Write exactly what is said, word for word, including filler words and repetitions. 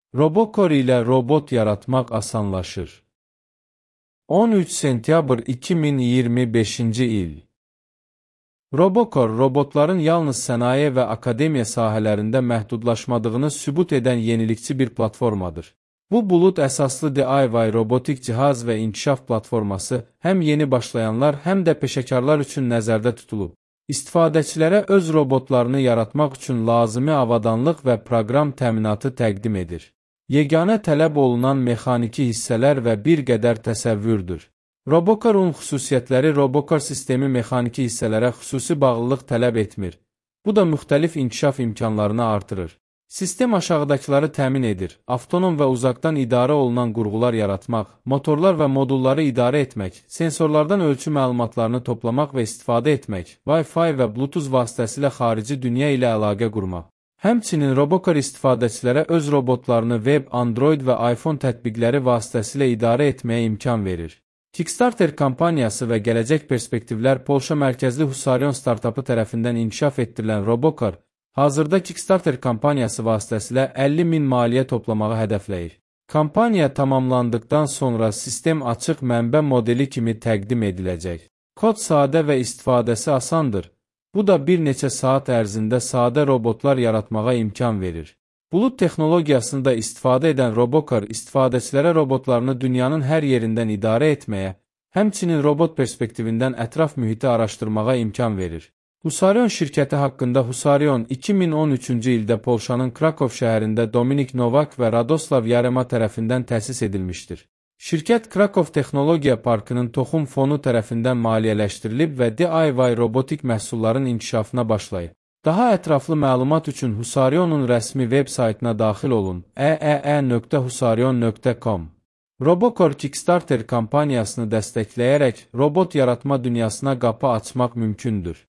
Robocor ilə robot yaratmaq asanlaşır. on üç sentyabr iki min iyirmi beşinci il. Robocor, robotların yalnız sənaye və akademiya sahələrində məhdudlaşmadığını sübut edən yenilikçi bir platformadır. Bu bulud əsaslı D I Y robotik cihaz və inkişaf platforması həm yeni başlayanlar, həm də peşəkarlar üçün nəzərdə tutulub. İstifadəçilərə öz robotlarını yaratmaq üçün lazımi avadanlıq və proqram təminatı təqdim edir. Yeganə tələb olunan mexaniki hissələr və bir qədər təsəvvürdür. Robocorun xüsusiyyətləri Robocor sistemi mexaniki hissələrə xüsusi bağlılıq tələb etmir. Bu da müxtəlif inkişaf imkanlarını artırır. Sistem aşağıdakıları təmin edir: avtonom və uzaqdan idarə olunan qurğular yaratmaq, motorlar və modulları idarə etmək, sensorlardan ölçü məlumatlarını toplamaq və istifadə etmək, Wi-Fi və Bluetooth vasitəsilə xarici dünya ilə əlaqə qurmaq. Həmçinin Robocor istifadəçilərə öz robotlarını web, Android və iPhone tətbiqləri vasitəsilə idarə etməyə imkan verir. Kickstarter kampaniyası və gələcək perspektivlər Polşa mərkəzli Husarion startapı tərəfindən inkişaf etdirilən Robocor, hazırda Kickstarter kampaniyası vasitəsilə əlli min maliyyə toplamağı hədəfləyir. Kampaniya tamamlandıqdan sonra sistem açıq mənbə modeli kimi təqdim ediləcək. Kod sadə və istifadəsi asandır. Bu da bir neçə saat ərzində sadə robotlar yaratmağa imkan verir. Bulud texnologiyasını da istifadə edən Robocor, istifadəçilərə robotlarını dünyanın hər yerindən idarə etməyə, həmçinin robot perspektivindən ətraf mühiti araşdırmağa imkan verir. Husarion şirkəti haqqında Husarion iki min on üçüncü ildə Polşanın Krakow şəhərində Dominik Novak və Radoslav Yarema tərəfindən təsis edilmişdir. Şirkət Krakow Texnologiya Parkının toxum fonu tərəfindən maliyyələşdirilib və D I Y robotik məhsulların inkişafına başlayıb. Daha ətraflı məlumat üçün Husarionun rəsmi veb saytına daxil olun: e e e nöqtə husarion nöqtə com. Robocor Kickstarter kampaniyasını dəstəkləyərək robot yaratma dünyasına qapı açmaq mümkündür.